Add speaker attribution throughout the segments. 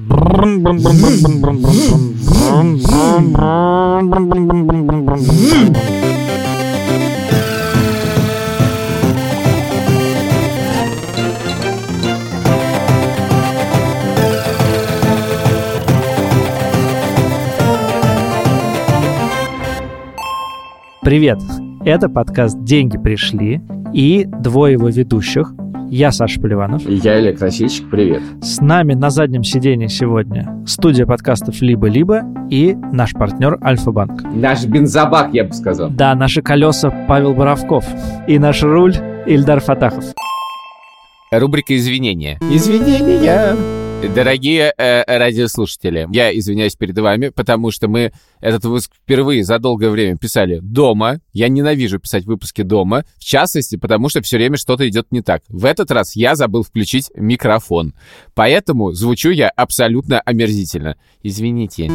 Speaker 1: Привет! Это подкаст «Деньги пришли» и двое его ведущих. Я Саша Поливанов.
Speaker 2: И я Илья Красильщик. Привет.
Speaker 1: С нами на заднем сидении сегодня студия подкастов «Либо-либо» и наш партнер Альфа-банк.
Speaker 2: Наш бензобак, я бы сказал.
Speaker 1: Да, наши колеса Павел Боровков и наш руль Ильдар Фатахов.
Speaker 3: Рубрика «Извинения».
Speaker 2: Извинения.
Speaker 3: Дорогие радиослушатели, я извиняюсь перед вами, потому что мы этот выпуск впервые за долгое время писали дома. Я ненавижу писать выпуски дома, в частности, потому что все время что-то идет не так. В этот раз я забыл включить микрофон, поэтому звучу я абсолютно омерзительно. Извините.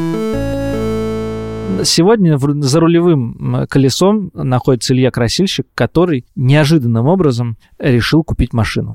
Speaker 1: Сегодня за рулевым колесом находится Илья Красильщик, который неожиданным образом решил купить машину.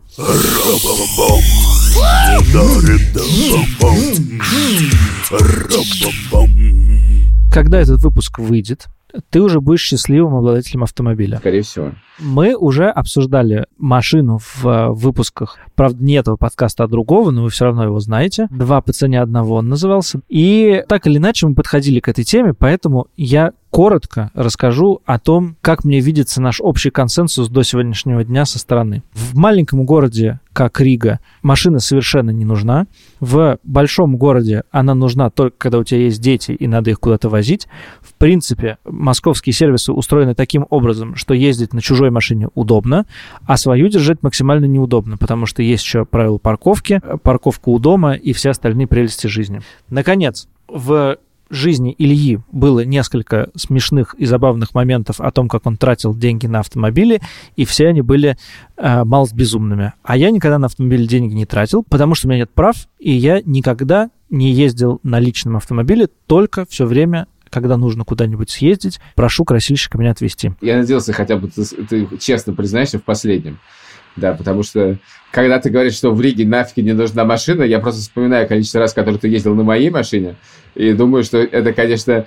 Speaker 1: Когда этот выпуск выйдет, ты уже будешь счастливым обладателем автомобиля.
Speaker 2: Скорее всего.
Speaker 1: Мы уже обсуждали машину в выпусках, правда, не этого подкаста, а другого, но вы все равно его знаете. «Два по цене одного» он назывался. И так или иначе мы подходили к этой теме, поэтому я коротко расскажу о том, как мне видится наш общий консенсус до сегодняшнего дня со стороны. В маленьком городе, как Рига, машина совершенно не нужна. В большом городе она нужна только когда у тебя есть дети и надо их куда-то возить. В принципе, московские сервисы устроены таким образом, что ездить на чужой машине удобно, а свою держать максимально неудобно, потому что есть еще правила парковки, парковка у дома и все остальные прелести жизни. Наконец, в жизни Ильи было несколько смешных и забавных моментов о том, как он тратил деньги на автомобили, и все они были малость безумными. А я никогда на автомобиле денег не тратил, потому что у меня нет прав, и я никогда не ездил на личном автомобиле, только все время, когда нужно куда-нибудь съездить, прошу красильщика меня отвезти.
Speaker 2: Я надеялся, хотя бы ты честно признаешься в последнем. Да, потому что, когда ты говоришь, что в Риге нафиг не нужна машина, я просто вспоминаю количество раз, которые ты ездил на моей машине, и думаю, что это, конечно,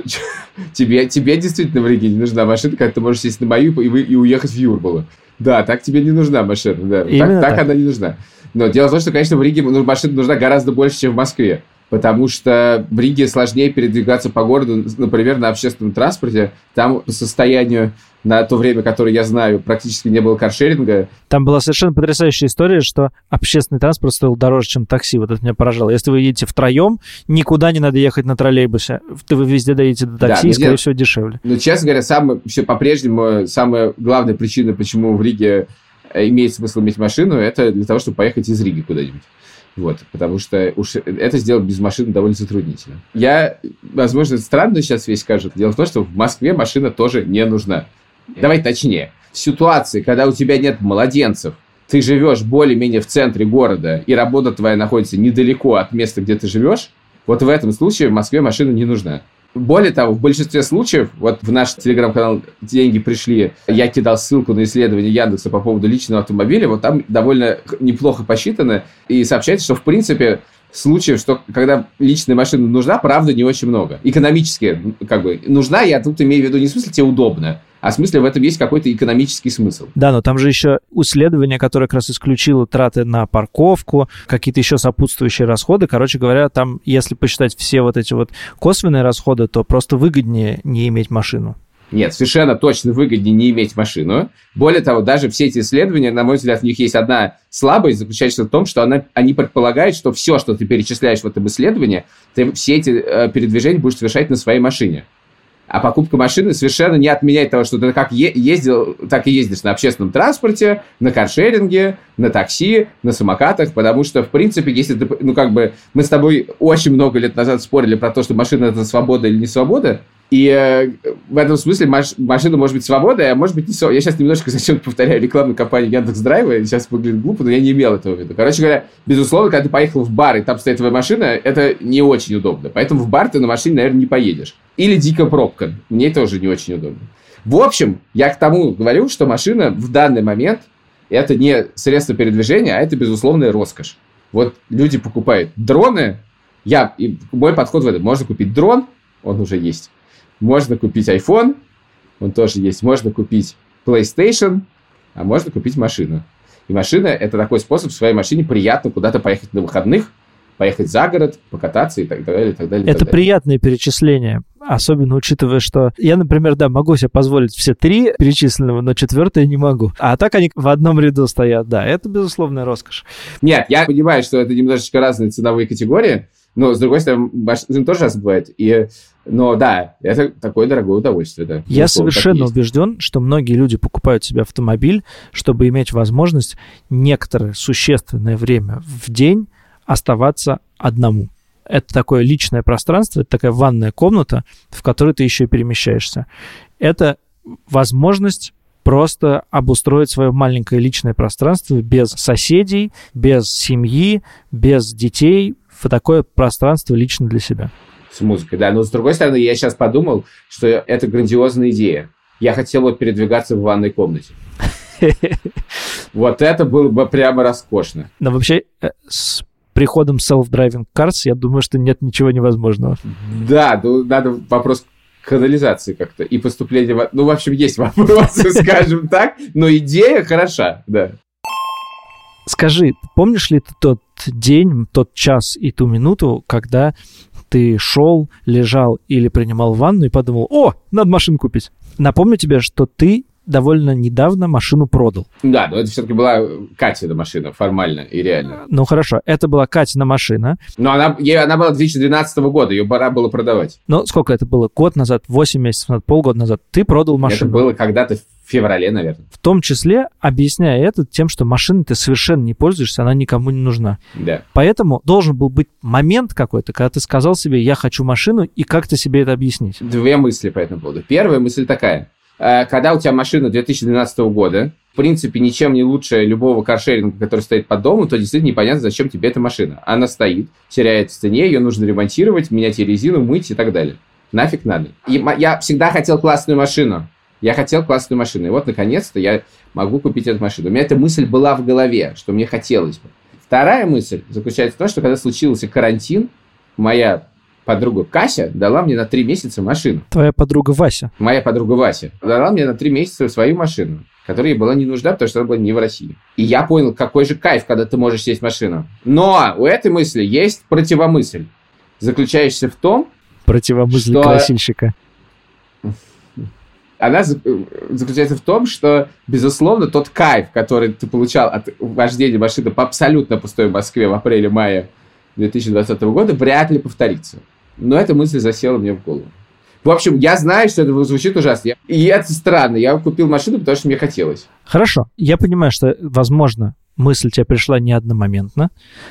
Speaker 2: тебе действительно в Риге не нужна машина, когда ты можешь сесть на мою и уехать в Юрмалу. Да, так тебе не нужна машина, да. Так она не нужна. Но дело в том, что, конечно, в Риге машина нужна гораздо больше, чем в Москве. Потому что в Риге сложнее передвигаться по городу, например, на общественном транспорте. Там по состоянию на то время, которое я знаю, практически не было каршеринга. Там
Speaker 1: была совершенно потрясающая история, что общественный транспорт стоил дороже, чем такси. Вот это меня поражало. Если вы едете втроем, никуда не надо ехать на троллейбусе. Вы везде доедете до такси, и, скорее всего, дешевле.
Speaker 2: Но, честно говоря, по-прежнему самая главная причина, почему в Риге имеет смысл иметь машину, это для того, чтобы поехать из Риги куда-нибудь. Вот, потому что уж это сделать без машины довольно затруднительно. Возможно, это странно сейчас весь скажет. Дело в том, что в Москве машина тоже не нужна. Давай точнее. В ситуации, когда у тебя нет младенцев, ты живешь более-менее в центре города, и работа твоя находится недалеко от места, где ты живешь, вот в этом случае в Москве машина не нужна. Более того, в большинстве случаев, вот в наш телеграм-канал «Деньги пришли», я кидал ссылку на исследование Яндекса по поводу личного автомобиля, вот там довольно неплохо посчитано, и сообщается, что, в принципе, случаев, что когда личная машина нужна, правда, не очень много. Экономически, нужна, я тут имею в виду не в смысле тебе удобно, а в смысле в этом есть какой-то экономический смысл.
Speaker 1: Да, но там же еще исследование, которое как раз исключило траты на парковку, какие-то еще сопутствующие расходы. Короче говоря, там, если посчитать все вот эти вот косвенные расходы, то просто выгоднее не иметь машину.
Speaker 2: Нет, совершенно точно выгоднее не иметь машину. Более того, даже все эти исследования, на мой взгляд, в них есть одна слабость, заключается в том, что они предполагают, что все, что ты перечисляешь в этом исследовании, ты все эти передвижения будешь совершать на своей машине. А покупка машины совершенно не отменяет того, что ты как ездил, так и ездишь на общественном транспорте, на каршеринге, на такси, на самокатах, потому что, в принципе, если ты, мы с тобой очень много лет назад спорили про то, что машина – это свобода или не свобода, и в этом смысле машина может быть свободой, а может быть не свободой. Я сейчас немножко зачем-то повторяю рекламную кампанию Яндекс.Драйва, сейчас выглядит глупо, но я не имел этого в виду. Короче говоря, безусловно, когда ты поехал в бар, и там стоит твоя машина, это не очень удобно. Поэтому в бар ты на машине, наверное, не поедешь. Или дикая пробка. Мне тоже не очень удобно. В общем, я к тому говорю, что машина в данный момент это не средство передвижения, а это безусловная роскошь. Вот люди покупают дроны, Мой подход в этом. Можно купить дрон, он уже есть. Можно купить iPhone, он тоже есть. Можно купить PlayStation, а можно купить машину. И машина – это такой способ в своей машине приятно куда-то поехать на выходных, поехать за город, покататься и так далее, и так далее.
Speaker 1: Это приятное перечисление, особенно учитывая, что я, например, могу себе позволить все 3 перечисленного, но 4-е не могу. А так они в одном ряду стоят, да, это безусловная роскошь.
Speaker 2: Нет, я понимаю, что это немножечко разные ценовые категории, но, с другой стороны, машина тоже раз бывает. Но да, это такое дорогое удовольствие, да.
Speaker 1: Я совершенно убежден, что многие люди покупают себе автомобиль, чтобы иметь возможность некоторое существенное время в день оставаться одному. Это такое личное пространство, это такая ванная комната, в которой ты еще и перемещаешься. Это возможность просто обустроить свое маленькое личное пространство без соседей, без семьи, без детей, в такое пространство лично для себя.
Speaker 2: С музыкой, да. Но, с другой стороны, я сейчас подумал, что это грандиозная идея. Я хотел передвигаться в ванной комнате. Вот это было бы прямо роскошно.
Speaker 1: Но вообще, с приходом self-driving cars, я думаю, что нет ничего невозможного.
Speaker 2: Да, надо вопрос канализации как-то и поступления... в общем, есть вопросы, скажем так, но идея хороша, да.
Speaker 1: Скажи, помнишь ли ты тот день, тот час и ту минуту, когда ты шел, лежал или принимал ванну и подумал: надо машину купить? Напомню тебе, что ты довольно недавно машину продал.
Speaker 2: Да, но это все-таки была Катина машина, формально и реально.
Speaker 1: Ну хорошо, это была Катина машина.
Speaker 2: Но она была 2012 года, ее пора было продавать.
Speaker 1: Ну сколько это было? Год назад, 8 месяцев назад, полгода назад. Ты продал машину.
Speaker 2: Это было когда-то в феврале, наверное.
Speaker 1: В том числе объясняя это тем, что машиной ты совершенно не пользуешься, она никому не нужна.
Speaker 2: Да.
Speaker 1: Поэтому должен был быть момент какой-то, когда ты сказал себе: я хочу машину, и как ты себе это объяснить?
Speaker 2: 2 мысли по этому поводу. Первая мысль такая. Когда у тебя машина 2012 года, в принципе, ничем не лучше любого каршеринга, который стоит под домом, то действительно непонятно, зачем тебе эта машина. Она стоит, теряет в цене, ее нужно ремонтировать, менять ей резину, мыть и так далее. Нафиг надо. И я всегда хотел классную машину. И вот, наконец-то, я могу купить эту машину. У меня эта мысль была в голове, что мне хотелось бы. Вторая мысль заключается в том, что когда случился карантин, моя подруга Кася дала мне на 3 месяца машину.
Speaker 1: Твоя подруга Вася?
Speaker 2: Моя подруга Вася дала мне на 3 месяца свою машину, которая ей была не нужна, потому что она была не в России. И я понял, какой же кайф, когда ты можешь сесть в машину. Но у этой мысли есть противомысль, заключающаяся в том...
Speaker 1: Противомысль красильщика.
Speaker 2: Она заключается в том, что, безусловно, тот кайф, который ты получал от вождения машины по абсолютно пустой Москве в апреле-мае 2020 года, вряд ли повторится. Но эта мысль засела мне в голову. В общем, я знаю, что это звучит ужасно. И это странно. Я купил машину, потому что мне хотелось.
Speaker 1: Хорошо. Я понимаю, что, возможно, мысль тебе пришла не одномоментно,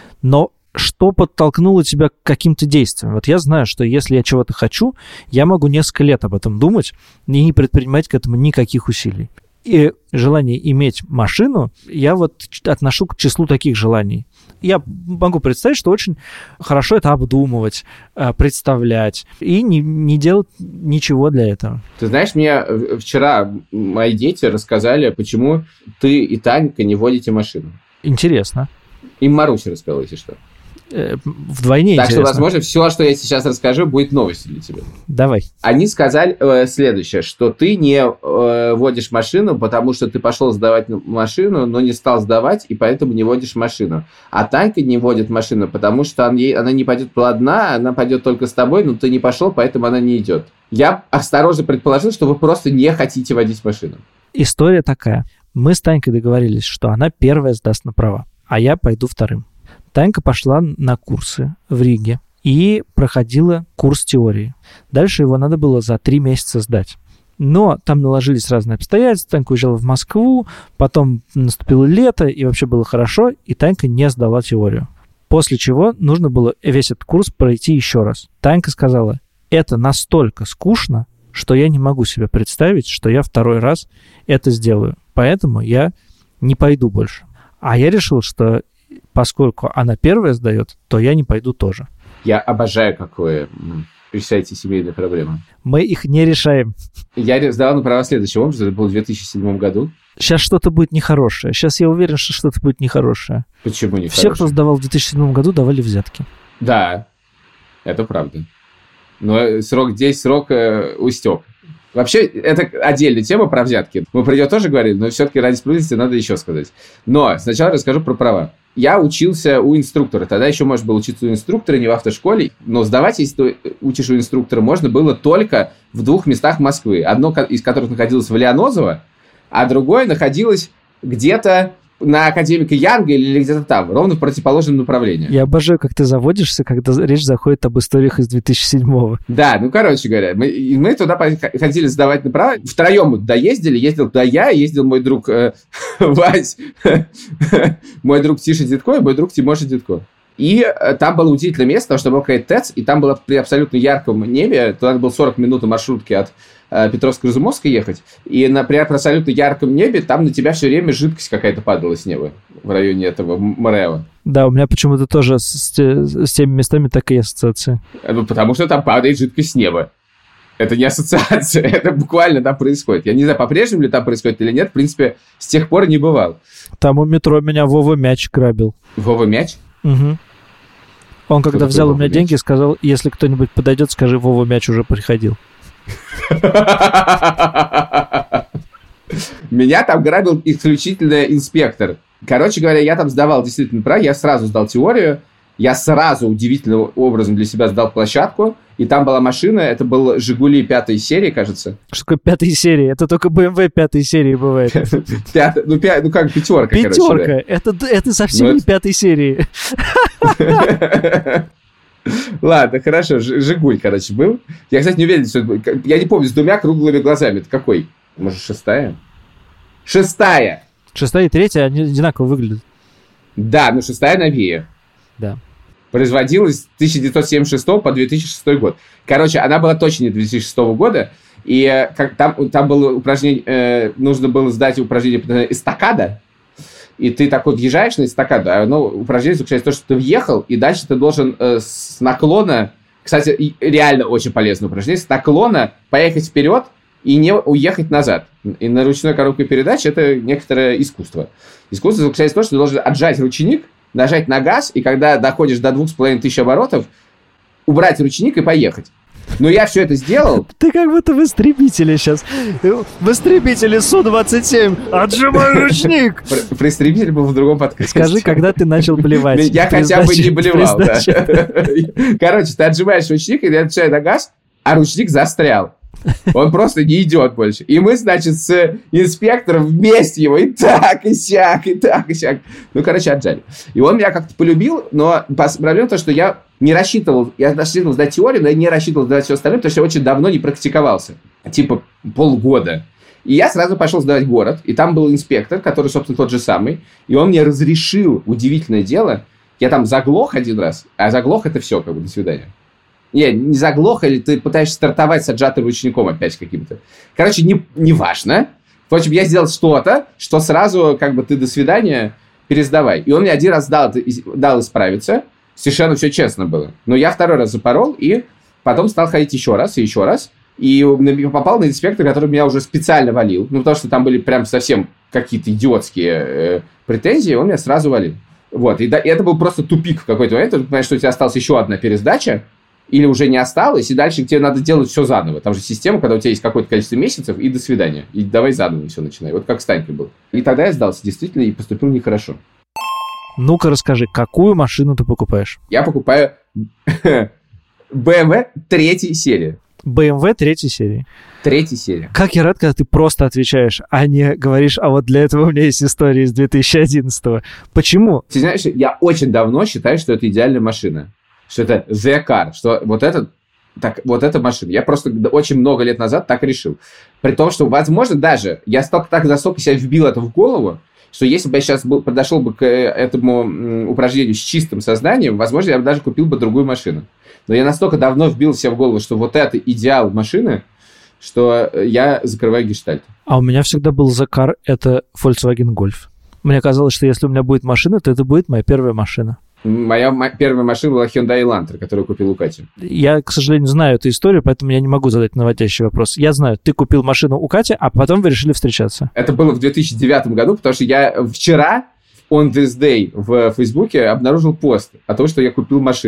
Speaker 1: но что подтолкнуло тебя к каким-то действиям? Вот я знаю, что если я чего-то хочу, я могу несколько лет об этом думать и не предпринимать к этому никаких усилий. И желание иметь машину я вот отношу к числу таких желаний. Я могу представить, что очень хорошо это обдумывать, представлять и не делать ничего для этого.
Speaker 2: Ты знаешь, мне вчера мои дети рассказали, почему ты и Танька не водите машину.
Speaker 1: Интересно.
Speaker 2: Им Маруся рассказала, если что.
Speaker 1: Вдвойне
Speaker 2: так
Speaker 1: интересно.
Speaker 2: Так что, возможно, все, что я сейчас расскажу, будет новостью для тебя.
Speaker 1: Давай.
Speaker 2: Они сказали следующее, что ты не водишь машину, потому что ты пошел сдавать машину, но не стал сдавать, и поэтому не водишь машину. А Танька не водит машину, потому что она не пойдет одна, она пойдет только с тобой, но ты не пошел, поэтому она не идет. Я осторожно предположил, что вы просто не хотите водить машину.
Speaker 1: История такая. Мы с Танькой договорились, что она первая сдаст на права, а я пойду вторым. Танька пошла на курсы в Риге и проходила курс теории. Дальше его надо было за 3 месяца сдать. Но там наложились разные обстоятельства. Танька уезжала в Москву, потом наступило лето, и вообще было хорошо, и Танька не сдала теорию. После чего нужно было весь этот курс пройти еще раз. Танька сказала: это настолько скучно, что я не могу себе представить, что я 2-й раз это сделаю. Поэтому я не пойду больше. А я решил, что поскольку она первая сдает, то я не пойду тоже.
Speaker 2: Я обожаю, как вы решаете семейные проблемы.
Speaker 1: Мы их не решаем.
Speaker 2: Я сдавал на права следующим образом, это было в 2007 году.
Speaker 1: Сейчас что-то будет нехорошее. Сейчас я уверен, что что-то будет нехорошее.
Speaker 2: Почему нехорошее?
Speaker 1: Все, кто сдавал в 2007 году, давали взятки.
Speaker 2: Да. Это правда. Но срок устек. Вообще, это отдельная тема про взятки. Мы про нее тоже говорили, но все-таки ради справедливости надо еще сказать. Но сначала расскажу про права. Я учился у инструктора. Тогда еще можно было учиться у инструктора, не в автошколе. Но сдавать, если ты учишь у инструктора, можно было только в 2 местах Москвы. Одно из которых находилось в Лианозово, а другое находилось где-то на Академика Янга или где-то там, ровно в противоположном направлении.
Speaker 1: Я обожаю, как ты заводишься, когда речь заходит об историях из 2007-го.
Speaker 2: Да, короче говоря, мы туда ходили сдавать на права. Втроем мы туда ездили. Ездил туда я, ездил мой друг Вась, мой друг Тиша Дедко и мой друг Тимоша Дедко. И там было удивительное место, потому что был какой-то ТЭЦ, и там было при абсолютно ярком небе, туда было 40 минут на маршрутке от Петровско-Разумовской ехать, и при абсолютно ярком небе там на тебя все время жидкость какая-то падала с неба в районе этого МРЭО.
Speaker 1: Да, у меня почему-то тоже с теми местами такие ассоциации.
Speaker 2: Потому что там падает жидкость с неба. Это не ассоциация, это буквально там происходит. Я не знаю, по-прежнему ли там происходит или нет, в принципе, с тех пор не бывал.
Speaker 1: Там у метро меня Вова Мяч грабил.
Speaker 2: Вова Мяч?
Speaker 1: Угу. Он когда взял у меня деньги, сказал, если кто-нибудь подойдет, скажи, Вова Мяч уже приходил.
Speaker 2: Меня там грабил исключительно инспектор. Короче говоря, я там сдавал действительно права, я сразу сдал теорию, я сразу удивительным образом для себя сдал площадку, и там была машина, это был «Жигули» 5 серии, кажется.
Speaker 1: Что такое 5 серии? Это только BMW 5 серии бывает.
Speaker 2: Как пятерка, короче.
Speaker 1: Пятерка, это совсем не 5 серии.
Speaker 2: Ладно, хорошо, «Жигуль», короче, был. Я, кстати, не уверен, что это... Я не помню, с 2 круглыми глазами. Это какой? Может, 6-я? 6-я!
Speaker 1: 6-я и 3-я, они одинаково выглядят.
Speaker 2: Да, но 6-я новее.
Speaker 1: Да.
Speaker 2: Производилась с 1976 по 2006 год. Короче, она была точно не 2006 года. И там было упражнение... нужно было сдать упражнение эстакада. И ты так вот въезжаешь на эстакаду, а упражнение заключается в том, что ты въехал, и дальше ты должен с наклона, кстати, реально очень полезное упражнение, с наклона поехать вперед и не уехать назад. И на ручной коробке передач это некоторое искусство. Искусство заключается в том, что ты должен отжать ручник, нажать на газ, и когда доходишь до 2500 оборотов, убрать ручник и поехать. Но я все это сделал.
Speaker 1: Ты как будто в истребителе сейчас. В истребителе Су-27. Отжимай ручник.
Speaker 2: Про истребитель был в другом подкасте.
Speaker 1: Скажи, когда ты начал блевать.
Speaker 2: Я хотя бы не блевал. Короче, ты отжимаешь ручник, и я отжимаю на газ, а ручник застрял. Он просто не идет больше. И мы, значит, с инспектором вместе его и так, и сяк, и так, и сяк. Короче, отжали. И он меня как-то полюбил, но проблема в том, что я рассчитывал сдать теорию, но я не рассчитывал сдать все остальное, потому что я очень давно не практиковался. Типа полгода. И я сразу пошел сдавать город, и там был инспектор, который, собственно, тот же самый, и он мне разрешил, удивительное дело, я там заглох один раз, а заглох это все, как бы, до свидания. Не заглох, или ты пытаешься стартовать с отжатым ручником опять каким-то. Короче, не важно. Впрочем, я сделал что-то, что сразу, как бы, ты до свидания, пересдавай. И он мне один раз дал исправиться. Совершенно все честно было. Но я 2 раз запорол, и потом стал ходить еще раз и еще раз. И попал на инспектора, который меня уже специально валил. Потому что там были прям совсем какие-то идиотские претензии, он меня сразу валил. Вот. И это был просто тупик в какой-то момент. Ты понимаешь, что у тебя осталась еще одна пересдача, или уже не осталось, и дальше тебе надо делать все заново. Там же система, когда у тебя есть какое-то количество месяцев, и до свидания. И давай заново все начинай. Вот как с Танькой был. И тогда я сдался, действительно, и поступил нехорошо.
Speaker 1: Ну-ка расскажи, какую машину ты покупаешь?
Speaker 2: Я покупаю BMW 3 серии.
Speaker 1: BMW 3 серии.
Speaker 2: 3 серии.
Speaker 1: Как я рад, когда ты просто отвечаешь, а не говоришь, а вот для этого у меня есть история из 2011-го. Почему?
Speaker 2: Ты знаешь, я очень давно считаю, что это идеальная машина. Что это the car, что вот эта машина. Я просто очень много лет назад так решил. При том, что, возможно, даже я настолько себя вбил это в голову, что если бы я сейчас подошел бы к этому упражнению с чистым сознанием, возможно, я бы даже купил бы другую машину. Но я настолько давно вбил себе в голову, что вот это идеал машины, что я закрываю гештальт.
Speaker 1: А у меня всегда был the car, это Volkswagen Golf. Мне казалось, что если у меня будет машина, то это будет моя первая машина.
Speaker 2: Моя первая машина была Hyundai Elantra, которую купил у Кати.
Speaker 1: Я, к сожалению, знаю эту историю, поэтому я не могу задать наводящий вопрос. Я знаю, ты купил машину у Кати, а потом вы решили встречаться.
Speaker 2: Это было в 2009 году, потому что я вчера, on this day, в Фейсбуке обнаружил пост о том, что я купил машину.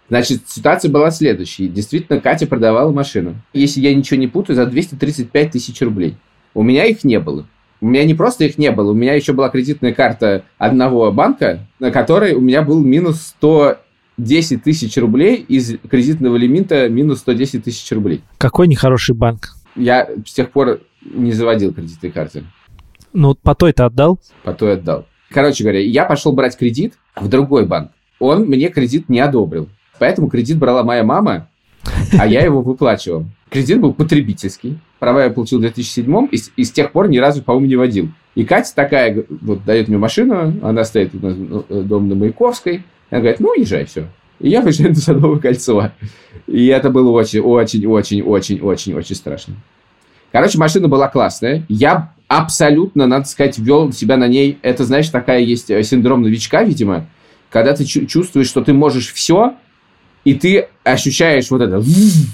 Speaker 2: Значит, ситуация была следующей. Действительно, Катя продавала машину. Если я ничего не путаю, за 235 тысяч рублей. У меня их не было. У меня не просто их не было, у меня еще была кредитная карта одного банка, на которой у меня был минус 110 тысяч рублей, из кредитного лимита минус 110 тысяч рублей.
Speaker 1: Какой нехороший банк.
Speaker 2: Я с тех пор не заводил кредитные карты.
Speaker 1: Ну, по той-то отдал?
Speaker 2: По той отдал. Короче говоря, я пошел брать кредит в другой банк. Он мне кредит не одобрил. Поэтому кредит брала моя мама, а я его выплачивал. Кредит был потребительский. Права я получил в 2007-м, и с тех пор ни разу, по-моему, не водил. И Катя такая, вот, дает мне машину, она стоит у нас дома на Маяковской, она говорит, ну, езжай, все. И я выезжаю на Садовое кольцо. И это было очень-очень-очень-очень-очень страшно. Короче, машина была классная. Я абсолютно, надо сказать, вел себя на ней. Это, знаешь, такая есть синдром новичка, видимо, когда ты чувствуешь, что ты можешь все, и ты ощущаешь вот это...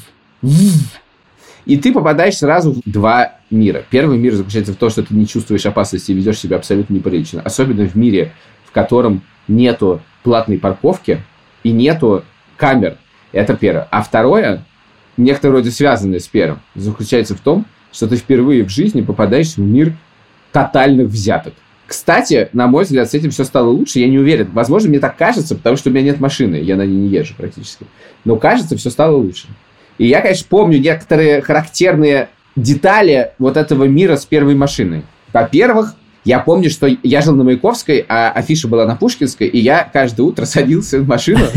Speaker 2: И ты попадаешь сразу в два мира. Первый мир заключается в том, что ты не чувствуешь опасности и ведешь себя абсолютно неприлично. Особенно в мире, в котором нету платной парковки и нету камер. Это первое. А второе, некоторое вроде связанное с первым, заключается в том, что ты впервые в жизни попадаешь в мир тотальных взяток. Кстати, на мой взгляд, с этим все стало лучше. Я не уверен. Возможно, мне так кажется, потому что у меня нет машины. Я на ней не езжу практически. Но кажется, все стало лучше. И я, конечно, помню некоторые характерные детали вот этого мира с первой машиной. Во-первых, я помню, что я жил на Маяковской, а афиша была на Пушкинской, и я каждое утро садился в машину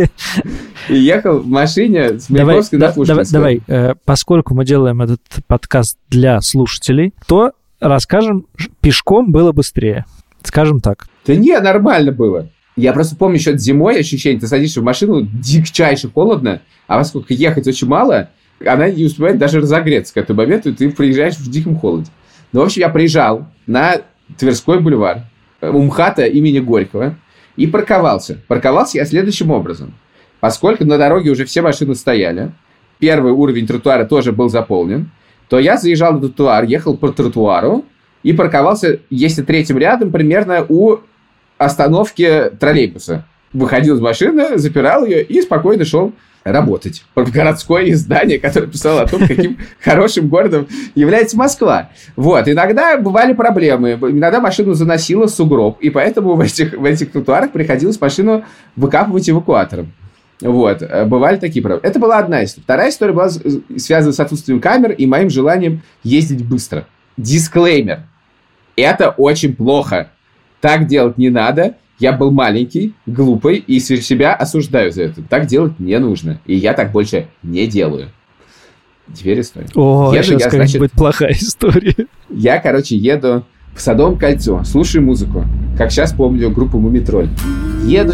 Speaker 2: и ехал в машине с Маяковской на Пушкинской.
Speaker 1: Давай, поскольку мы делаем этот подкаст для слушателей, то расскажем, пешком было быстрее. Скажем так.
Speaker 2: Да не, нормально было. Я просто помню еще зимой ощущение, ты садишься в машину, дичайше холодно, а поскольку ехать очень мало, она не успевает даже разогреться к этому моменту, и ты приезжаешь в диком холоде. Ну, в общем, я приезжал на Тверской бульвар, у МХАТа имени Горького, и парковался. Парковался я следующим образом. Поскольку на дороге уже все машины стояли, первый уровень тротуара тоже был заполнен, то я заезжал на тротуар, ехал по тротуару и парковался, если третьим рядом, примерно у остановки троллейбуса. Выходил из машины, запирал ее и спокойно шел работать в городское издание, которое писало о том, каким хорошим городом является Москва. Вот. Иногда бывали проблемы. Иногда машину заносило в сугроб, и поэтому в этих тротуарах приходилось машину выкапывать эвакуатором. Вот. Бывали такие проблемы. Это была одна история. Вторая история была связана с отсутствием камер и моим желанием ездить быстро. Дисклеймер. Это очень плохо. Так делать не надо. Я был маленький, глупый, и себя осуждаю за это. Так делать не нужно. И я так больше не делаю. Теперь история.
Speaker 1: О, сейчас будет плохая история.
Speaker 2: Я, еду в Садовом кольцо, слушаю музыку. Как сейчас помню группу «Мумитроль». Еду.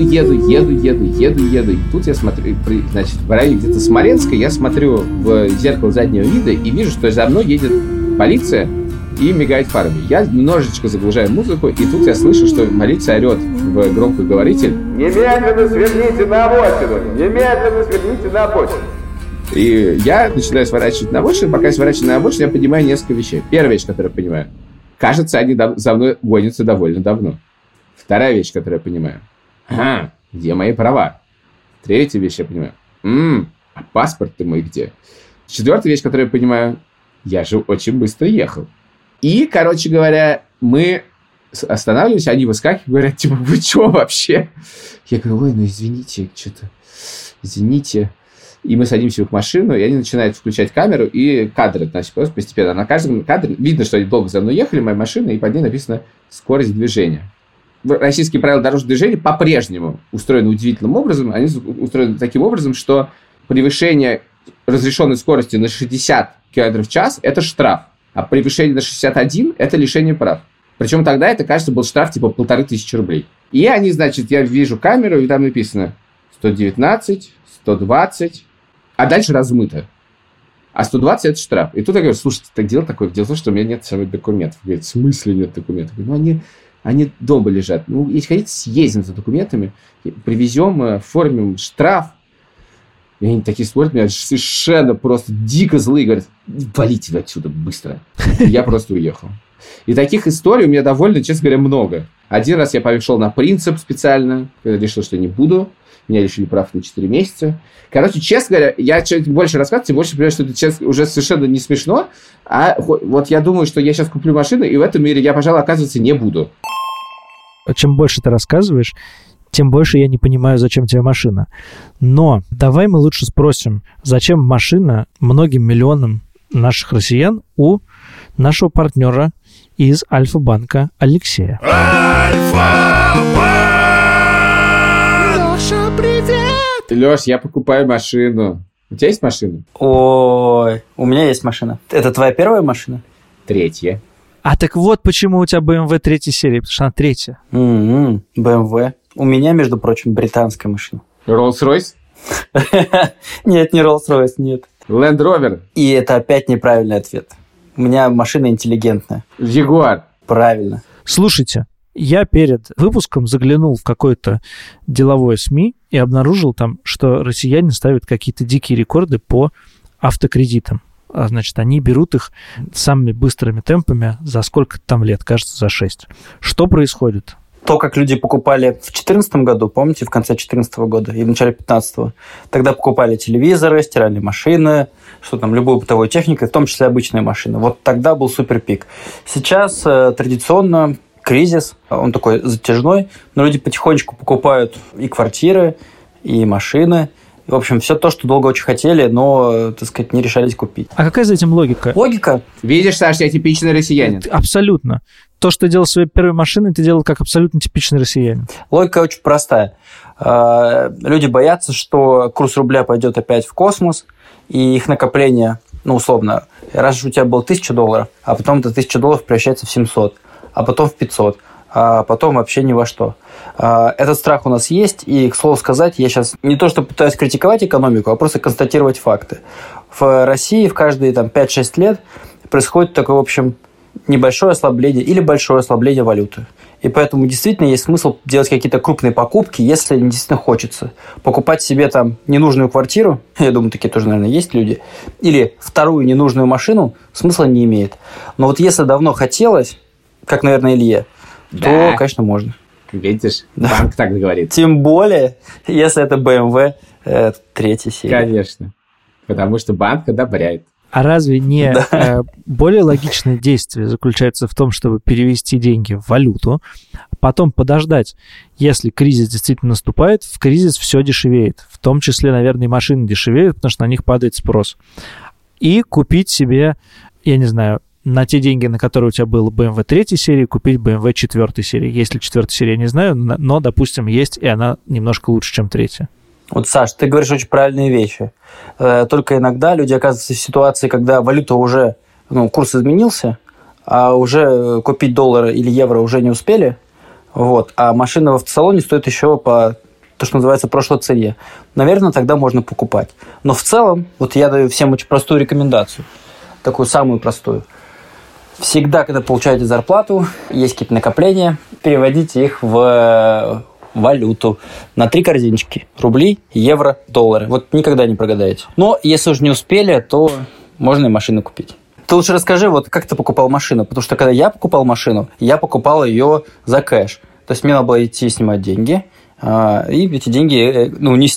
Speaker 2: И тут я смотрю, значит, в районе где-то Смоленска, я смотрю в зеркало заднего вида и вижу, что за мной едет полиция и мигает фарами. Я немножечко заглушаю музыку, и тут я слышу, что полиция орет в громкоговоритель: «Немедленно сверните на обочину! Немедленно сверните на обочину!» И я начинаю сворачивать на обочину. Пока я сворачиваю на обочину, я понимаю несколько вещей. Первая вещь, которую я понимаю: кажется, они за мной гонятся довольно давно. Вторая вещь, которую я понимаю: где мои права? Третья вещь, я понимаю: а паспорт-то мой где? Четвертая вещь, которую я понимаю: я же очень быстро ехал. И, говоря, мы останавливаемся, они выскакивают, говорят, типа, вы что вообще? Я говорю: ой, ну извините, извините. И мы садимся в их машину, и они начинают включать камеру, и кадры, значит, постепенно. На каждом кадре видно, что они долго за мной ехали, моя машина, и под ней написано «скорость движения». Российские правила дорожного движения по-прежнему устроены удивительным образом. Они устроены таким образом, что превышение разрешенной скорости на 60 км в час – это штраф. А превышение на 61 – это лишение прав. Причем тогда это, кажется, был штраф типа 1500 рублей. И они, значит, я вижу камеру, и там написано 119, 120, а дальше размыто. А 120 – это штраф. И тут я говорю: слушайте, так дело такое, дело в том, что у меня нет с собой документов. Говорит: в смысле нет документов? Я говорю: они дома лежат. Ну, если хотите, съездим за документами, привезем, оформим штраф. И они такие смотрят меня совершенно просто дико злые, говорят: валите отсюда быстро. И я просто уехал. И таких историй у меня довольно, честно говоря, много. Один раз я пошел на принцип специально, когда решил, что не буду. Меня лишили прав на 4 месяца. Короче, честно говоря, я чуть больше рассказываю, тем больше понимаю, что это уже совершенно не смешно. А вот я думаю, что я сейчас куплю машину, и в этом мире я, пожалуй, оказываться не буду.
Speaker 1: Чем больше ты рассказываешь, тем больше я не понимаю, зачем тебе машина. Но давай мы лучше спросим, зачем машина многим миллионам наших россиян у нашего партнера из Альфа-банка Алексея.
Speaker 2: Леша, привет! Леш, я покупаю машину. У тебя есть машина?
Speaker 4: Ой, у меня есть машина. Это твоя первая машина?
Speaker 2: Третья.
Speaker 1: А так вот почему у тебя BMW 3 серии, потому что она третья.
Speaker 4: BMW. У меня, между прочим, британская машина.
Speaker 2: Rolls-Royce?
Speaker 4: Нет, не Rolls-Royce, нет.
Speaker 2: Land Rover?
Speaker 4: И это опять неправильный ответ. У меня машина интеллигентная.
Speaker 2: Jaguar?
Speaker 4: Правильно.
Speaker 1: Слушайте, я перед выпуском заглянул в какое-то деловое СМИ и обнаружил там, что россияне ставят какие-то дикие рекорды по автокредитам. А значит, они берут их самыми быстрыми темпами за сколько там лет, кажется, за 6. Что происходит?
Speaker 4: То, как люди покупали в 2014 году, помните, в конце 2014 года и в начале 2015, тогда покупали телевизоры, стиральные машины, что там, любую бытовую технику, в том числе обычные машины. Вот тогда был суперпик. Сейчас традиционно кризис, он такой затяжной, но люди потихонечку покупают и квартиры, и машины. В общем, все то, что долго очень хотели, но, так сказать, не решались купить.
Speaker 1: А какая за этим логика?
Speaker 4: Логика?
Speaker 2: Видишь, Саш, я типичный россиянин.
Speaker 1: Абсолютно. То, что ты делал своей первой машиной, ты делал как абсолютно типичный россиянин.
Speaker 4: Логика очень простая. Люди боятся, что курс рубля пойдет опять в космос, и их накопление, условно, раз у тебя было $1000, а потом это $1000 превращается в 700, а потом в 500, а потом вообще ни во что. Этот страх у нас есть, и, к слову сказать, я сейчас не то, что пытаюсь критиковать экономику, а просто констатировать факты. В России в каждые 5-6 лет происходит такое, в общем, небольшое ослабление или большое ослабление валюты. И поэтому действительно есть смысл делать какие-то крупные покупки, если действительно хочется. Покупать себе ненужную квартиру, я думаю, такие тоже, наверное, есть люди, или вторую ненужную машину, смысла не имеет. Но вот если давно хотелось, как, наверное, Илье, то, конечно, можно.
Speaker 2: Видишь, банк так говорит.
Speaker 4: Тем более, если это BMW 3 серии.
Speaker 2: Конечно. Потому что банк одобряет.
Speaker 1: А разве не более логичное действие заключается в том, чтобы перевести деньги в валюту, потом подождать, если кризис действительно наступает, в кризис все дешевеет, в том числе, наверное, и машины дешевеют, потому что на них падает спрос, и купить себе, я не знаю, на те деньги, на которые у тебя было BMW 3 серии, купить BMW 4 серии. Если 4 серия, я не знаю, но, допустим, есть, и она немножко лучше, чем 3.
Speaker 4: Вот, Саш, ты говоришь очень правильные вещи. Только иногда люди оказываются в ситуации, когда валюта уже, курс изменился, а уже купить доллары или евро уже не успели, а машина в автосалоне стоит еще по то, что называется, прошлой цене. Наверное, тогда можно покупать. Но в целом, я даю всем очень простую рекомендацию, такую самую простую. Всегда, когда получаете зарплату, есть какие-то накопления, переводите их в валюту на 3 корзиночки. Рубли, евро, доллары. Никогда не прогадаете. Но если уже не успели, то можно и машину купить. Ты лучше расскажи, как ты покупал машину. Потому что когда я покупал машину, я покупал ее за кэш. То есть мне надо было идти снимать деньги, и эти деньги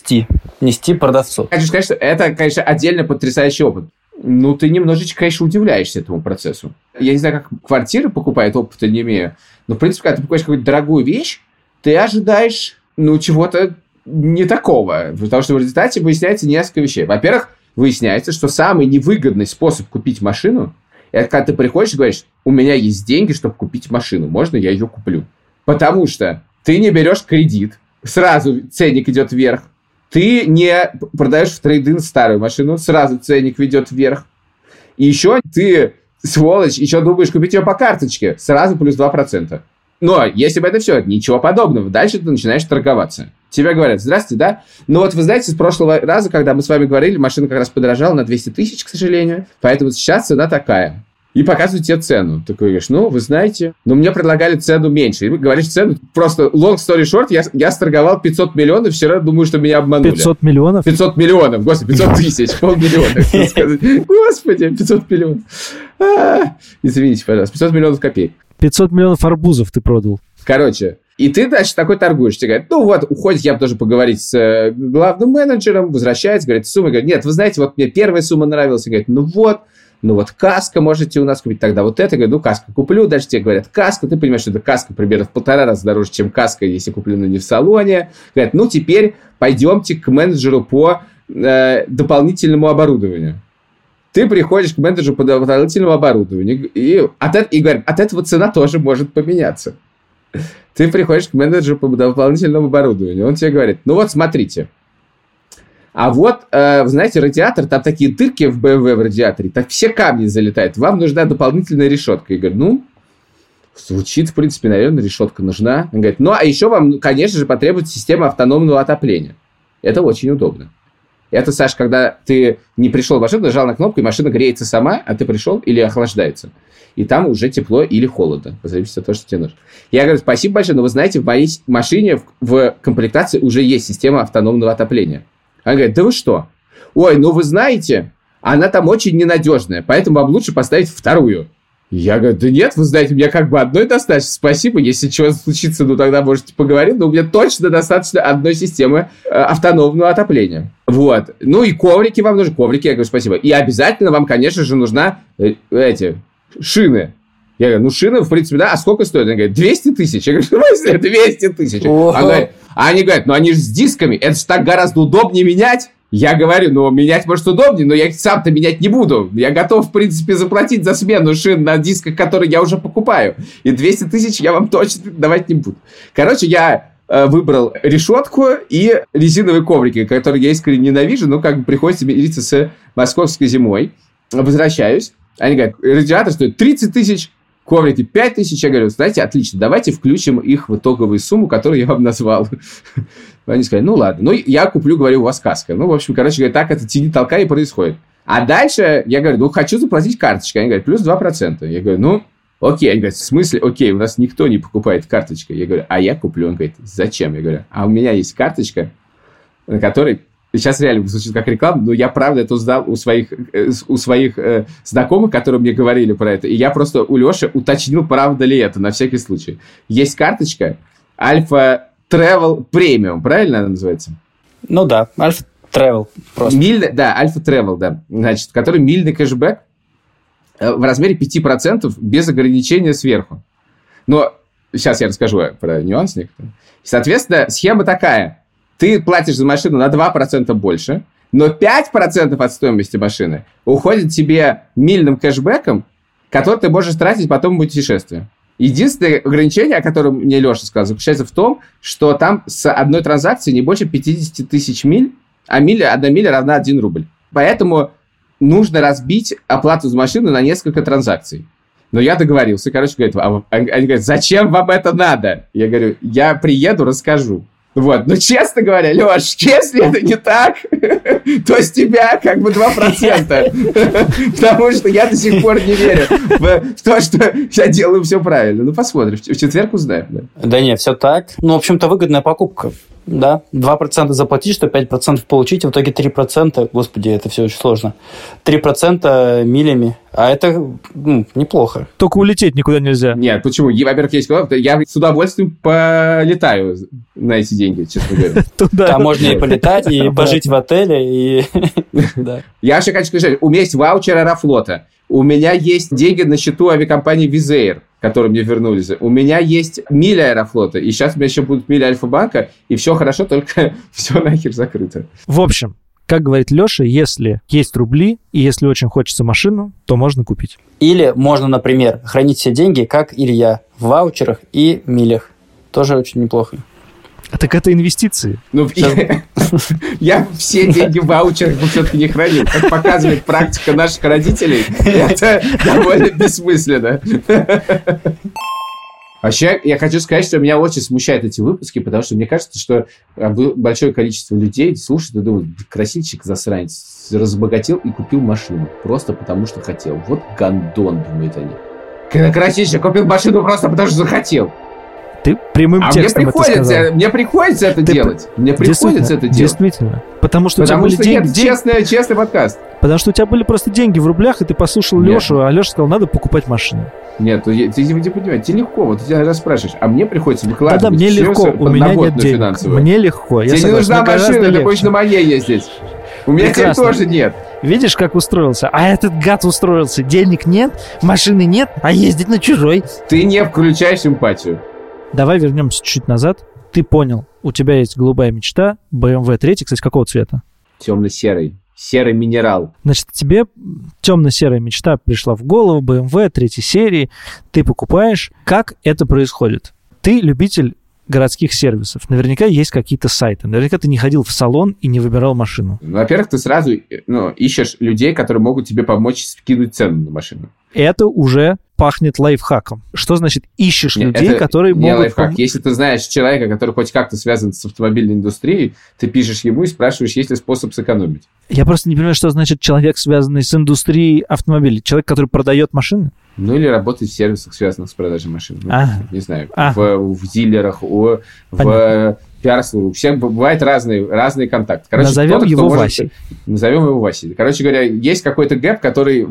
Speaker 4: нести продавцу.
Speaker 2: Хочу сказать, что это, конечно, отдельно потрясающий опыт. Ты немножечко, конечно, удивляешься этому процессу. Я не знаю, как квартиры покупают, опыта не имею. Но, в принципе, когда ты покупаешь какую-то дорогую вещь, ты ожидаешь, чего-то не такого. Потому что в результате выясняется несколько вещей. Во-первых, выясняется, что самый невыгодный способ купить машину, это когда ты приходишь и говоришь, у меня есть деньги, чтобы купить машину, можно я ее куплю? Потому что ты не берешь кредит, сразу ценник идет вверх. Ты не продаешь в трейд-ин старую машину, сразу ценник ведет вверх. И еще ты, сволочь, еще думаешь купить ее по карточке, сразу плюс 2%. Но если бы это все, ничего подобного. Дальше ты начинаешь торговаться. Тебе говорят, здравствуйте, да? Вы знаете, с прошлого раза, когда мы с вами говорили, машина как раз подорожала на 200 000, к сожалению. Поэтому сейчас цена такая. и показывают тебе цену. Ты говоришь, ну, вы знаете, но мне предлагали цену меньше. И говоришь цену, просто long story short, я сторговал 500 миллионов, вчера думаю, что меня обманули.
Speaker 1: 500 миллионов?
Speaker 2: 500 миллионов, господи, 500 тысяч, полмиллиона. Господи, 500 миллионов. Извините, пожалуйста, 500 миллионов копеек.
Speaker 1: 500 миллионов арбузов ты продал.
Speaker 2: Короче, и ты, значит, такой торгуешь. Тебе говорят, ну вот, уходит, я бы тоже поговорить с главным менеджером, возвращается, говорит, сумма, говорит, нет, вы знаете, вот мне первая сумма нравилась, и говорит, ну вот каска можете у нас купить, тогда вот это, говорю, ну, каска куплю, дальше тебе говорят, каска, ты понимаешь, что это каска примерно в 1,5 раза дороже, чем каска, если куплена не в салоне. Говорят, ну, теперь пойдемте к менеджеру по дополнительному оборудованию. Ты приходишь к менеджеру по дополнительному оборудованию, и говорят, от этого цена тоже может поменяться. Ты приходишь к менеджеру по дополнительному оборудованию, он тебе говорит, ну вот, смотрите, а вот, вы знаете, радиатор, там такие дырки в BMW в радиаторе, так все камни залетают, вам нужна дополнительная решетка. Я говорю, ну, звучит, в принципе, наверное, решетка нужна. Он говорит, ну, а еще вам, конечно же, потребуется система автономного отопления. Это очень удобно. Это, Саш, когда ты не пришел в машину, нажал на кнопку, и машина греется сама, а ты пришел или охлаждается. И там уже тепло или холодно, в зависимости от того, что тебе нужно. Я говорю, спасибо большое, но вы знаете, в моей машине в комплектации уже есть система автономного отопления. Она говорит, да вы что? Ой, ну вы знаете, она там очень ненадежная, поэтому вам лучше поставить вторую. Я говорю, да нет, вы знаете, мне как бы одной достаточно, спасибо, если что случится, ну тогда можете поговорить, но у меня точно достаточно одной системы автономного отопления. Вот. Ну и коврики вам нужны, коврики, я говорю, спасибо. И обязательно вам, конечно же, нужна шины. Я говорю, ну шины, в принципе, да, а сколько стоит? Она говорит, 200 тысяч. Я говорю, что это 200 тысяч? Они говорят, ну они же с дисками, это же так гораздо удобнее менять. Я говорю, ну, менять, может, удобнее, но я сам-то менять не буду. Я готов, в принципе, заплатить за смену шин на дисках, которые я уже покупаю. И 200 тысяч я вам точно давать не буду. Короче, я выбрал решетку и резиновые коврики, которые я искренне ненавижу, но как бы приходится мириться с московской зимой. Возвращаюсь. Они говорят, радиатор стоит 30 тысяч, коврики 5 тысяч. Я говорю, знаете, отлично, давайте включим их в итоговую сумму, которую я вам назвал. Они сказали, ну ладно, ну я куплю, говорю, у вас каска. Ну, в общем, короче говоря, так это тяни-толкай и происходит. А дальше я говорю, ну хочу заплатить карточкой. Они говорят, плюс 2%. Я говорю, ну окей. Они говорят, в смысле, окей, у нас никто не покупает карточкой. Я говорю, а я куплю. Он говорит, зачем? Я говорю, а у меня есть карточка, на которой... Сейчас реально звучит как реклама, но я правда это узнал у своих знакомых, которые мне говорили про это. И я просто у Леши уточнил, правда ли это, на всякий случай. Есть карточка Альфа Travel Premium, правильно она называется?
Speaker 4: Ну да, Альфа Travel просто.
Speaker 2: Альфа Travel, да. Значит, который мильный кэшбэк в размере 5% без ограничения сверху. Но сейчас я расскажу про нюанс некоторые. Соответственно, схема такая. Ты платишь за машину на 2% больше, но 5% от стоимости машины уходит тебе мильным кэшбэком, который ты можешь тратить потом в путешествии. Единственное ограничение, о котором мне Леша сказал, заключается в том, что там с одной транзакции не больше 50 тысяч миль, а 1 миля равна 1 рубль. Поэтому нужно разбить оплату за машину на несколько транзакций. Но я договорился. Короче, они говорят, зачем вам это надо? Я говорю, я приеду, расскажу. Вот, но честно говоря, Леш, если это не так, то с тебя как бы 2%. Потому что я до сих пор не верю в то, что я делаю все правильно. Ну, посмотрим, в четверг узнаем.
Speaker 4: Да не, все так. Ну, в общем-то, выгодная покупка. Да, 2% заплатить, что 5% получить, в итоге 3%, господи, это все очень сложно, 3% милями, а это неплохо.
Speaker 1: Только улететь никуда нельзя.
Speaker 2: Нет, почему? Во-первых, я с удовольствием полетаю на эти деньги, честно говоря.
Speaker 4: Там можно и полетать, и пожить в отеле, и...
Speaker 2: Я вообще хочу сказать, у меня есть ваучер Аэрофлота, у меня есть деньги на счету авиакомпании Wizz Air, которые мне вернулись. У меня есть мили Аэрофлота, и сейчас у меня еще будут мили Альфа-банка, и все хорошо, только все нахер закрыто.
Speaker 1: В общем, как говорит Леша, если есть рубли, и если очень хочется машину, то можно купить. Или
Speaker 4: можно, например, хранить все деньги, как Илья, в ваучерах и милях. Тоже очень неплохо.
Speaker 1: Так это инвестиции.
Speaker 2: Ну, я все деньги в ваучерах все-таки не хранил. Как показывает практика наших родителей, это довольно бессмысленно. Вообще, я хочу сказать, что меня очень смущают эти выпуски, потому что мне кажется, что большое количество людей слушают и думают, красильщик засранец, разбогател и купил машину. Просто потому, что хотел. Вот гандон, думают они. Когда красильщик купил машину просто потому, что захотел.
Speaker 1: Ты прямым текстом это сказал.
Speaker 2: Мне приходится это делать. Мне приходится это делать.
Speaker 1: Действительно. Потому что у тебя были деньги.
Speaker 2: Честный подкаст.
Speaker 1: Потому что у тебя были просто деньги в рублях, и ты послушал Лешу, а Леша сказал, надо покупать машину.
Speaker 2: Нет, ты не понимаешь, тебе легко, вот ты тебя раз спрашиваешь, а мне приходится выкладывать.
Speaker 1: Да, мне легко, у меня нет денег. Мне легко.
Speaker 2: Тебе не нужна машина, ты хочешь на моей ездить. У меня теперь тоже нет.
Speaker 1: Видишь, как устроился? А этот гад устроился. Денег нет, машины нет, а ездить на чужой.
Speaker 2: Ты не включаешь эмпатию.
Speaker 1: Давай вернемся чуть назад. Ты понял, у тебя есть голубая мечта, BMW 3, кстати, какого цвета?
Speaker 2: Темно-серый. Серый минерал.
Speaker 1: Значит, тебе темно-серая мечта пришла в голову, BMW 3 серии, ты покупаешь. Как это происходит? Ты любитель городских сервисов. Наверняка есть какие-то сайты. Наверняка ты не ходил в салон и не выбирал машину.
Speaker 2: Во-первых, ты сразу ищешь людей, которые могут тебе помочь скинуть цену на машину.
Speaker 1: Это уже пахнет лайфхаком. Что значит ищешь людей, которые
Speaker 2: не
Speaker 1: могут...
Speaker 2: лайфхак. Если ты знаешь человека, который хоть как-то связан с автомобильной индустрией, ты пишешь ему и спрашиваешь, есть ли способ сэкономить.
Speaker 1: Я просто не понимаю, что значит человек, связанный с индустрией автомобилей. Человек, который продает машины?
Speaker 2: Ну, или работает в сервисах, связанных с продажей машин. Не знаю, в дилерах, в пиар-службах. Всем бывают разные контакты. Короче,
Speaker 1: назовем его Васей.
Speaker 2: Назовем его Васей. Короче говоря, есть какой-то гэп, который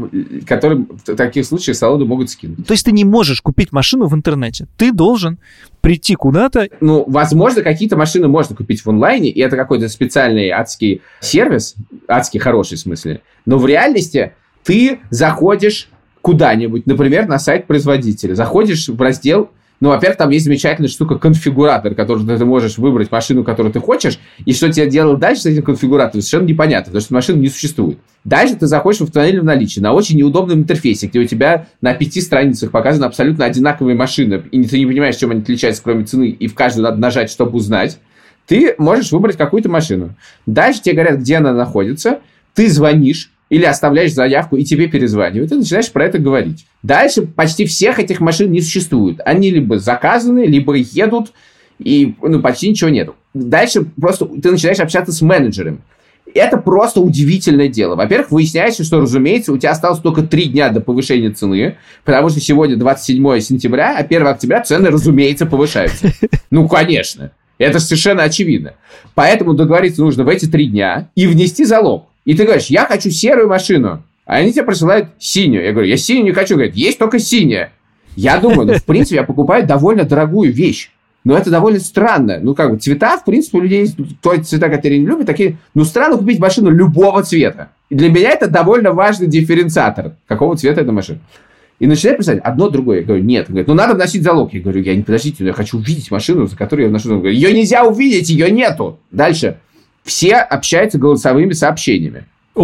Speaker 2: в таких случаях салоны могут скинуть.
Speaker 1: То есть ты не можешь купить машину в интернете. Ты должен прийти куда-то.
Speaker 2: Ну, возможно, какие-то машины можно купить в онлайне, и это какой-то специальный адский сервис, адский хороший в смысле. Но в реальности ты заходишь куда-нибудь, например, на сайт производителя. Заходишь в раздел, во-первых, там есть замечательная штука конфигуратор, который ты можешь выбрать машину, которую ты хочешь, и что тебе делать дальше с этим конфигуратором, совершенно непонятно, потому что машины не существует. Дальше ты заходишь в автомобиль в наличии на очень неудобном интерфейсе, где у тебя на 5 страницах показаны абсолютно одинаковые машины, и ты не понимаешь, чем они отличаются, кроме цены, и в каждую надо нажать, чтобы узнать. Ты можешь выбрать какую-то машину. Дальше тебе говорят, где она находится, ты звонишь, или оставляешь заявку, и тебе перезванивают, и начинаешь про это говорить. Дальше почти всех этих машин не существует. Они либо заказаны, либо едут, и почти ничего нету. Дальше просто ты начинаешь общаться с менеджером. Это просто удивительное дело. Во-первых, выясняется, что, разумеется, у тебя осталось только 3 дня до повышения цены, потому что сегодня 27 сентября, а 1 октября цены, разумеется, повышаются. Ну, конечно. Это совершенно очевидно. Поэтому договориться нужно в эти 3 дня и внести залог. И ты говоришь, я хочу серую машину. А они тебе присылают синюю. Я говорю, я синюю не хочу. Говорят, есть только синяя. Я думаю, в принципе, я покупаю довольно дорогую вещь. Но это довольно странно. Цвета, в принципе, у людей есть цвета, которые не любят, такие, странно купить машину любого цвета. И для меня это довольно важный дифференциатор, какого цвета эта машина. И начинает писать одно другое. Я говорю, нет. Он говорит, надо вносить залог. Я говорю, подождите, я хочу увидеть машину, за которую я вношу. Он говорит, ее нельзя увидеть, ее нету. Дальше. Все общаются голосовыми сообщениями.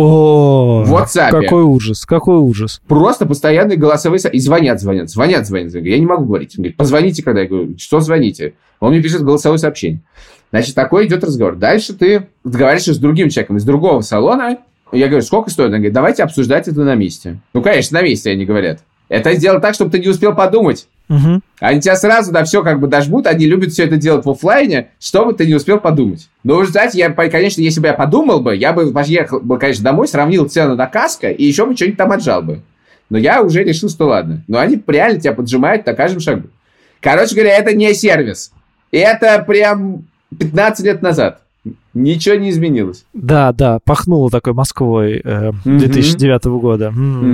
Speaker 1: О,
Speaker 2: в WhatsApp.
Speaker 1: Какой ужас.
Speaker 2: Просто постоянные голосовые сообщения. И звонят. Я не могу говорить. Он говорит, позвоните когда. Я говорю, что звоните? Он мне пишет голосовое сообщение. Значит, такой идет разговор. Дальше ты договариваешься с другим человеком из другого салона. Я говорю, сколько стоит? Он говорит, давайте обсуждать это на месте. Конечно, на месте они говорят. Это сделать так, чтобы ты не успел подумать.
Speaker 1: Угу.
Speaker 2: Они тебя сразу все дожмут, они любят все это делать в офлайне, чтобы ты не успел подумать. Но вы знаете, конечно, если бы я подумал бы, я бы поехал, конечно, домой, сравнил цену на каско и еще бы что-нибудь там отжал бы. Но я уже решил, что ладно. Но они реально тебя поджимают на каждом шагу. Короче говоря, это не сервис. Это прям 15 лет назад. Ничего не изменилось.
Speaker 1: Да, пахнуло такой Москвой 2009 года.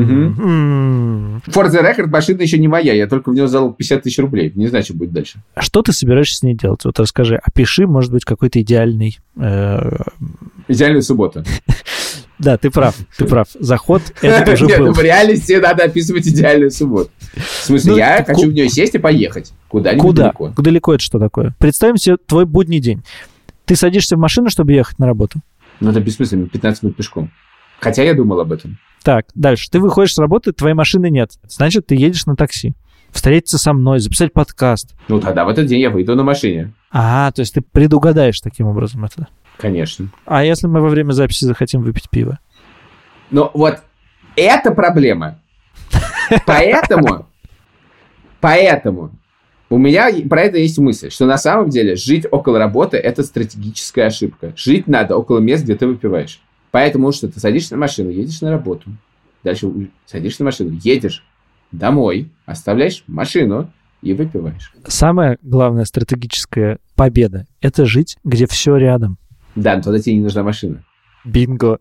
Speaker 2: For the record, машина еще не моя, я только в нее залог 50 тысяч рублей. Не знаю, что будет дальше.
Speaker 1: А что ты собираешься с ней делать? Вот расскажи, опиши, может быть, какой-то идеальный...
Speaker 2: Идеальную субботу.
Speaker 1: Да, ты прав. Заход этот уже был.
Speaker 2: Нет, в реальности надо описывать идеальную субботу. В смысле, я хочу в нее сесть и поехать. Куда-нибудь далеко.
Speaker 1: Далеко это что такое? Представим себе твой будний день. Ты садишься в машину, чтобы ехать на работу?
Speaker 2: Это бессмысленно, 15 минут пешком. Хотя я думал об этом.
Speaker 1: Так, дальше. Ты выходишь с работы, твоей машины нет. Значит, ты едешь на такси. Встретиться со мной, записать подкаст.
Speaker 2: Тогда в этот день я выйду на машине.
Speaker 1: То есть ты предугадаешь таким образом это?
Speaker 2: Конечно.
Speaker 1: А если мы во время записи захотим выпить пиво?
Speaker 2: Вот это проблема. Поэтому У меня про это есть мысль, что на самом деле жить около работы – это стратегическая ошибка. Жить надо около мест, где ты выпиваешь. Поэтому что ты садишься на машину, едешь на работу, дальше садишься на машину, едешь домой, оставляешь машину и выпиваешь.
Speaker 1: Самая главная стратегическая победа – это жить, где все рядом.
Speaker 2: Да, но тогда тебе не нужна машина.
Speaker 1: Бинго.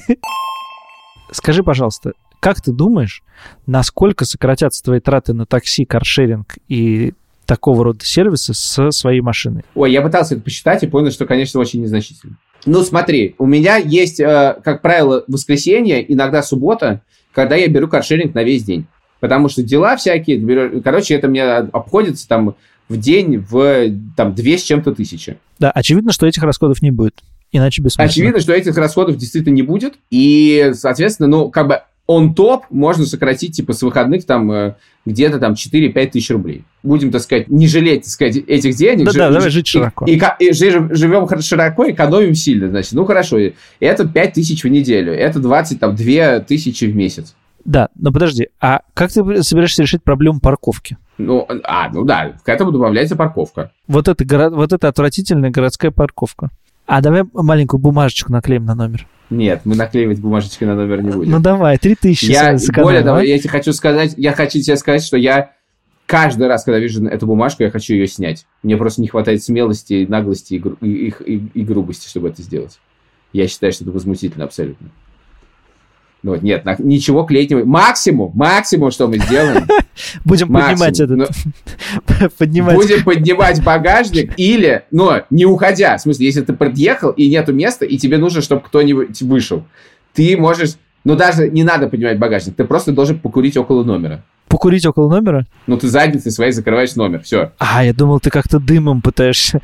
Speaker 1: Скажи, пожалуйста, как ты думаешь, насколько сократятся твои траты на такси, каршеринг и такого рода сервисы со своей машиной?
Speaker 2: Ой, я пытался это посчитать и понял, что, конечно, очень незначительно. Ну, смотри, у меня есть, как правило, воскресенье, иногда суббота, когда я беру каршеринг на весь день. Потому что дела всякие, короче, это мне обходится там в день в там 2 с чем-то тысячи.
Speaker 1: Да, очевидно, что этих расходов не будет. Иначе бессмысленно.
Speaker 2: Очевидно, что этих расходов действительно не будет. И, соответственно, ну, как бы on top можно сократить, типа, с выходных там где-то там 4-5 тысяч рублей. Будем, так сказать, не жалеть, так сказать, этих денег.
Speaker 1: Да, давай жить широко.
Speaker 2: И живем широко, экономим сильно, значит. Ну, хорошо, это 5 тысяч в неделю, это 22 тысячи в месяц.
Speaker 1: Да, но подожди, а как ты собираешься решить проблему парковки?
Speaker 2: Ну да, к этому добавляется парковка.
Speaker 1: Вот это отвратительная городская парковка. А давай маленькую бумажечку наклеим на номер.
Speaker 2: Нет, мы наклеивать бумажечки на номер не будем.
Speaker 1: Ну давай, 3000.
Speaker 2: Более того, я тебе хочу сказать, что я каждый раз, когда вижу эту бумажку, я хочу ее снять. Мне просто не хватает смелости, наглости и грубости, чтобы это сделать. Я считаю, что это возмутительно абсолютно. Ну, вот, нет, ничего клеить не будем. Максимум, что мы сделаем.
Speaker 1: Будем поднимать этот...
Speaker 2: Будем поднимать багажник или, но не уходя. В смысле, если ты подъехал и нету места, и тебе нужно, чтобы кто-нибудь вышел, ты можешь... Ну, даже не надо поднимать багажник, ты просто должен покурить около номера.
Speaker 1: Покурить около номера?
Speaker 2: Ну, ты задницей своей закрываешь номер, все.
Speaker 1: Я думал, ты как-то дымом пытаешься,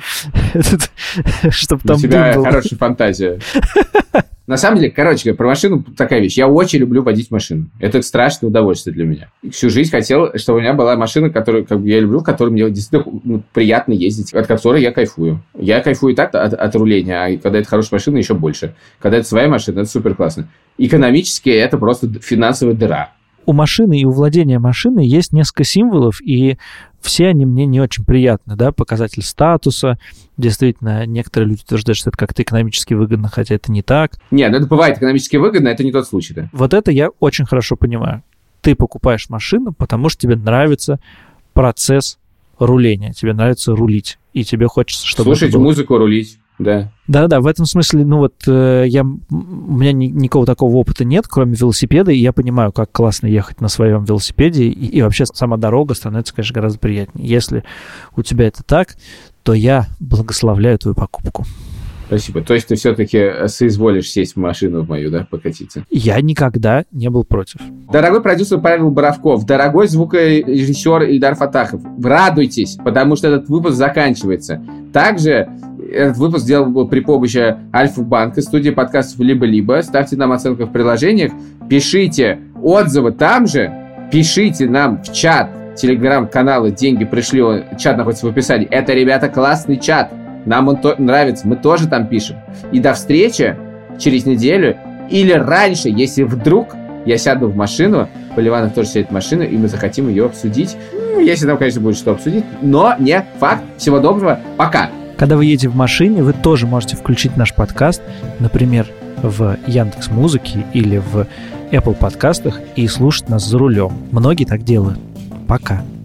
Speaker 1: чтобы там
Speaker 2: дым был. У тебя
Speaker 1: был.
Speaker 2: Хорошая фантазия. На самом деле, короче говоря, про машину такая вещь. Я очень люблю водить машину. Это страшное удовольствие для меня. Всю жизнь хотел, чтобы у меня была машина, которую я люблю, которой мне действительно приятно ездить, от которой я кайфую. Я кайфую и так от руления, а когда это хорошая машина, еще больше. Когда это своя машина, это супер классно. Экономически это просто финансовая дыра.
Speaker 1: У машины и у владения машиной есть несколько символов, и все они мне не очень приятны, да, показатель статуса. Действительно, некоторые люди утверждают, что это как-то экономически выгодно, хотя это не так.
Speaker 2: Нет, это бывает экономически выгодно, это не тот случай, да.
Speaker 1: Вот это я очень хорошо понимаю. Ты покупаешь машину, потому что тебе нравится процесс руления, тебе нравится рулить, и тебе хочется, чтобы...
Speaker 2: Слушать музыку, рулить. Да.
Speaker 1: Да, в этом смысле, у меня никакого такого опыта нет, кроме велосипеда, и я понимаю, как классно ехать на своем велосипеде, и вообще сама дорога становится, конечно, гораздо приятнее. Если у тебя это так, то я благословляю твою покупку.
Speaker 2: Спасибо. То есть ты все-таки соизволишь сесть в машину в мою, да, покатиться?
Speaker 1: Я никогда не был против.
Speaker 2: Дорогой продюсер Павел Боровков, дорогой звукорежиссер Ильдар Фатахов, радуйтесь, потому что этот выпуск заканчивается. Также этот выпуск сделан был при помощи Альфа-банка, студии подкастов «Либо-либо». Ставьте нам оценку в приложениях, пишите отзывы там же, пишите нам в чат телеграм-канала «Деньги пришли», чат находится в описании. Это, ребята, классный чат. Нам он нравится, мы тоже там пишем. И до встречи через неделю или раньше, если вдруг я сяду в машину, Поливанов тоже сядет в машину, и мы захотим ее обсудить. Если там, конечно, будет что обсудить, но не факт. Всего доброго, пока.
Speaker 1: Когда вы едете в машине, вы тоже можете включить наш подкаст, например, в Яндекс.Музыке или в Apple подкастах и слушать нас за рулем. Многие так делают. Пока.